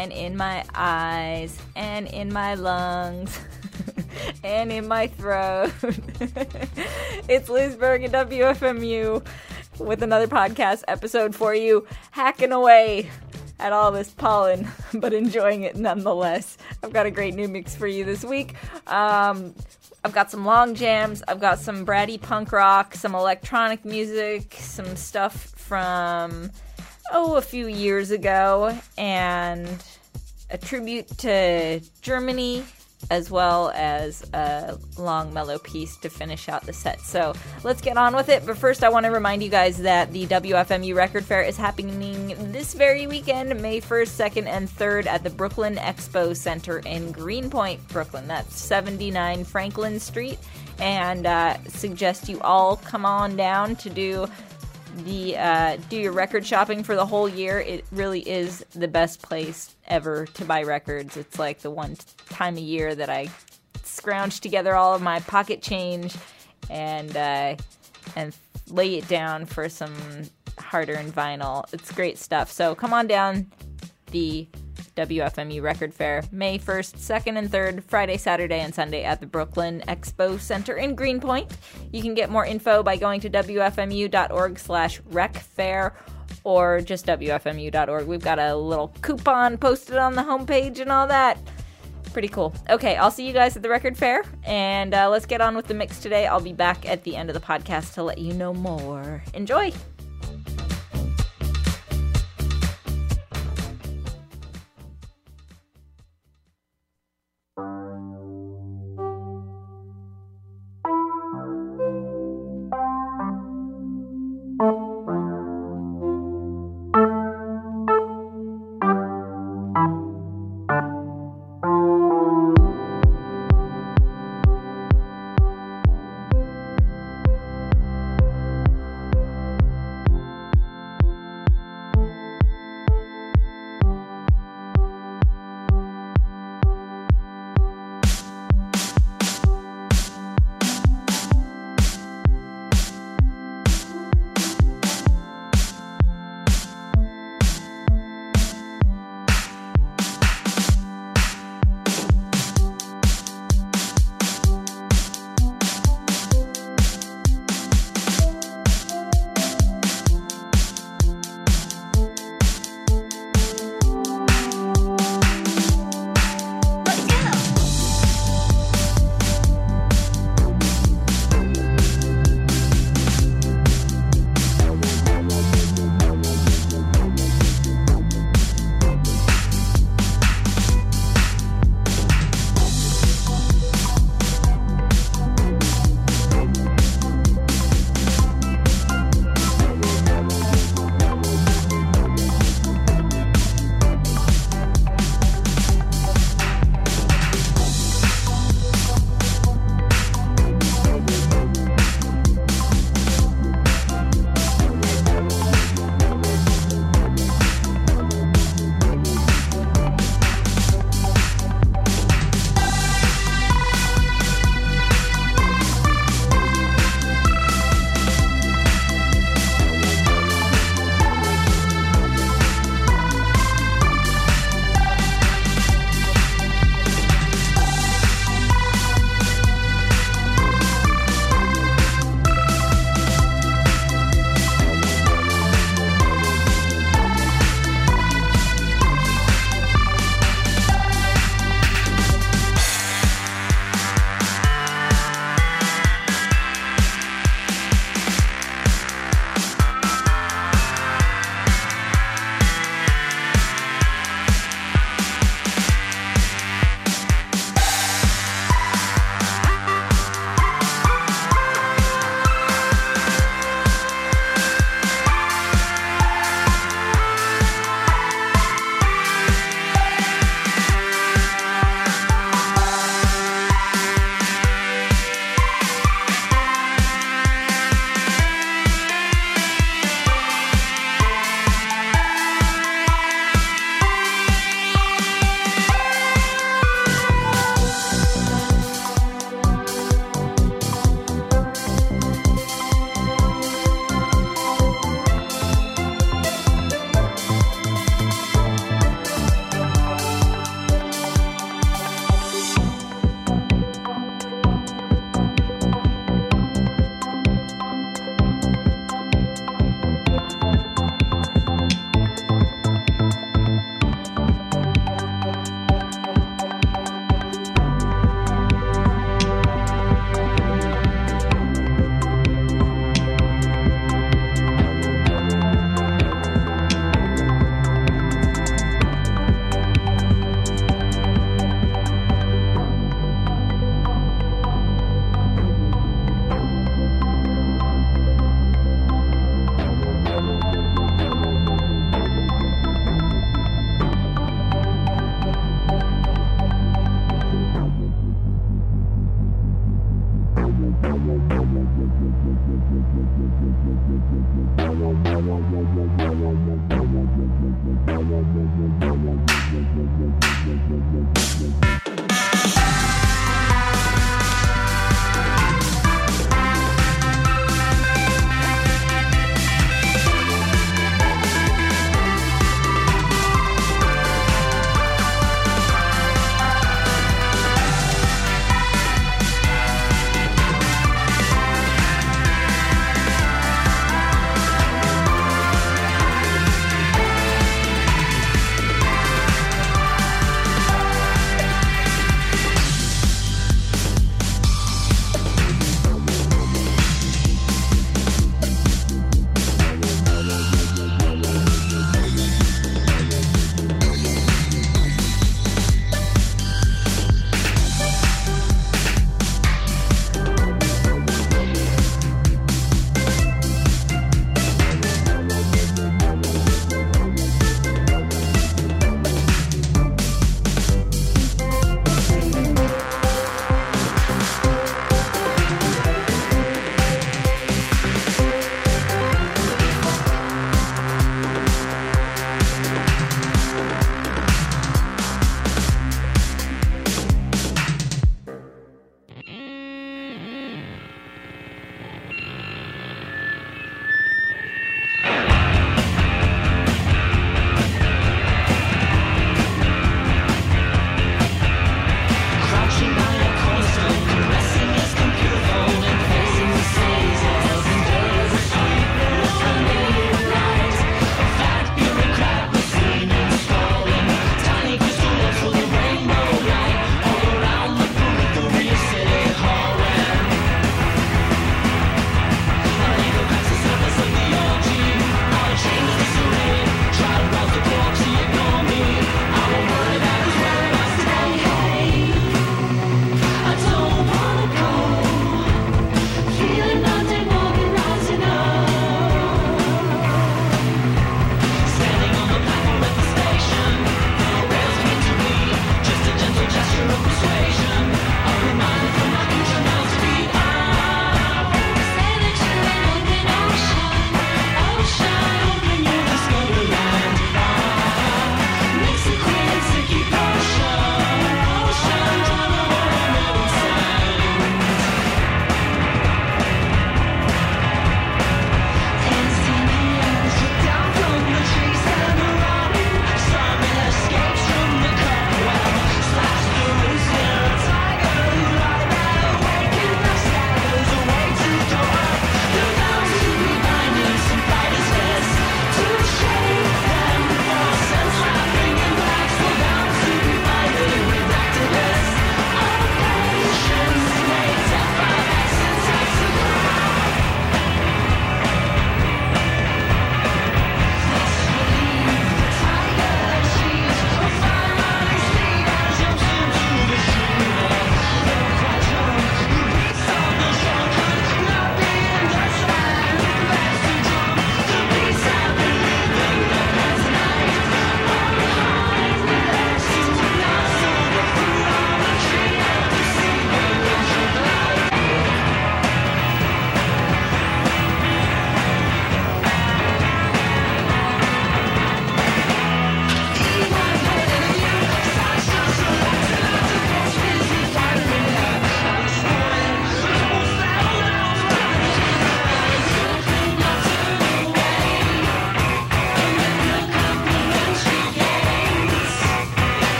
and in my eyes, and in my lungs, and in my throat. It's Liz Berg at WFMU with another podcast episode for you, hacking away at all this pollen, but enjoying it nonetheless. I've got a great new mix for you this week. I've got some long jams, I've got some bratty punk rock, some electronic music, some stuff from, a few years ago, and a tribute to Germany, as well as a long mellow piece to finish out the set. So let's get on with it. But first, I want to remind you guys that the WFMU Record Fair is happening this very weekend, May 1st, 2nd, and 3rd at the Brooklyn Expo Center in Greenpoint, Brooklyn. That's 79 Franklin Street. And suggest you all come on down to do your record shopping for the whole year. It really is the best place ever to buy records. It's like the one time a year that I scrounge together all of my pocket change and lay it down for some hard-earned vinyl. It's great stuff. So come on down. The WFMU Record Fair, May 1st, 2nd, and 3rd, Friday, Saturday, and Sunday at the Brooklyn Expo Center in Greenpoint. You can get more info by going to wfmu.org/recfair or just wfmu.org. We've got a little coupon posted on the homepage and all that. Pretty cool. Okay, I'll see you guys at the Record Fair, and let's get on with the mix today. I'll be back at the end of the podcast to let you know more. Enjoy!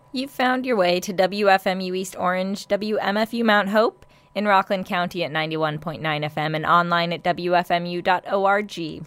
You've found your way to WFMU East Orange, WMFU Mount Hope, in Rockland County at 91.9 FM and online at WFMU.org.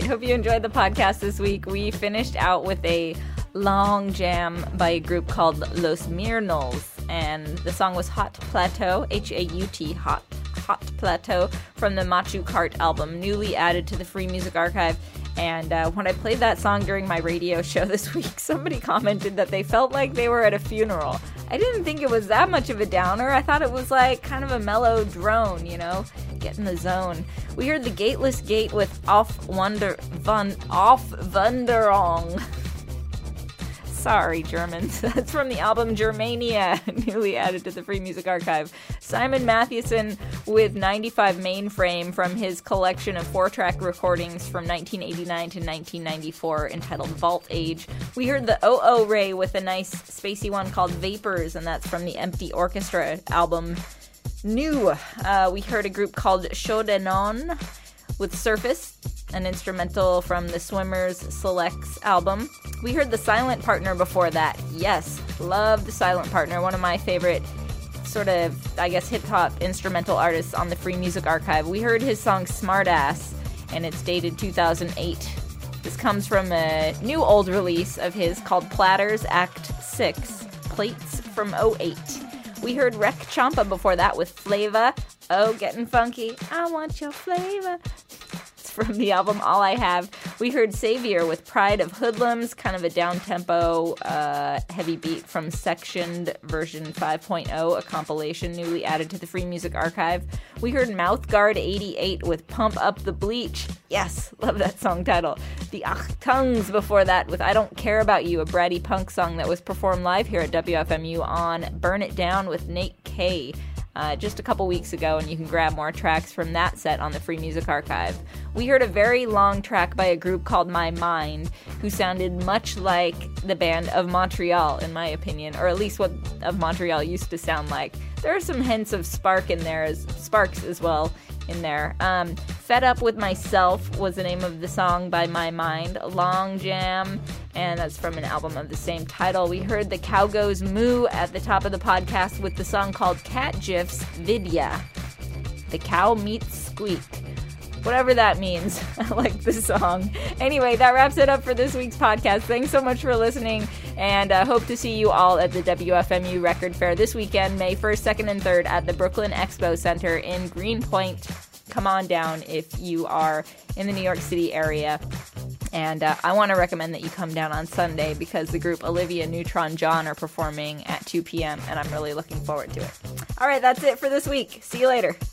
hope you enjoyed the podcast this week. We finished out with a long jam by a group called Los Mirnos, and the song was Hot Plateau, H-A-U-T, Hot Plateau, from the Machu Cart album, newly added to the Free Music Archive. And when I played that song during my radio show this week, somebody commented that they felt like they were at a funeral. I didn't think it was that much of a downer. I thought it was like kind of a mellow drone, you know, get in the zone. We heard The Gateless Gate with Auf Wunderung. Sorry, Germans. That's from the album Germania, newly added to the Free Music Archive. Simon Mathewson with 95 Mainframe from his collection of 4-track recordings from 1989 to 1994 entitled Vault Age. We heard the O.O. Ray with a nice spacey one called Vapors, and that's from the Empty Orchestra album New. We heard a group called Shodenon with Surface, an instrumental from the Swimmers Selects album. We heard The Silent Partner before that. Yes, love The Silent Partner, one of my favorite sort of, I guess, hip-hop instrumental artists on the Free Music Archive. We heard his song Smartass, and it's dated 2008. This comes from a new old release of his called Platters Act 6, Plates from 08. We heard Rec Champa before that with Flava. Oh, getting funky. I want your flavor. It's from the album All I Have. We heard Savior with Pride of Hoodlums, kind of a down-tempo, heavy beat from Sectioned version 5.0, a compilation newly added to the Free Music Archive. We heard Mouthguard 88 with Pump Up the Bleach. Yes, love that song title. The Achtungs before that with I Don't Care About You, a bratty punk song that was performed live here at WFMU on Burn It Down with Nate K. Just a couple weeks ago, and you can grab more tracks from that set on the Free Music Archive. We heard a very long track by a group called My Mind, who sounded much like the band of Montreal, in my opinion, or at least what of Montreal used to sound like. There are some hints of sparks as well in there. Fed Up With Myself was the name of the song by My Mind, a long jam, and that's from an album of the same title. We heard The Cow Goes Moo at the top of the podcast with the song called Cat GIFs Vidya. The cow meets squeak. Whatever that means. I like the song. Anyway, that wraps it up for this week's podcast. Thanks so much for listening, and hope to see you all at the WFMU Record Fair this weekend, May 1st, 2nd, and 3rd at the Brooklyn Expo Center in Greenpoint. Come on down if you are in the New York City area. And I want to recommend that you come down on Sunday because the group Olivia Neutron John are performing at 2 p.m. and I'm really looking forward to it. All right, that's it for this week. See you later.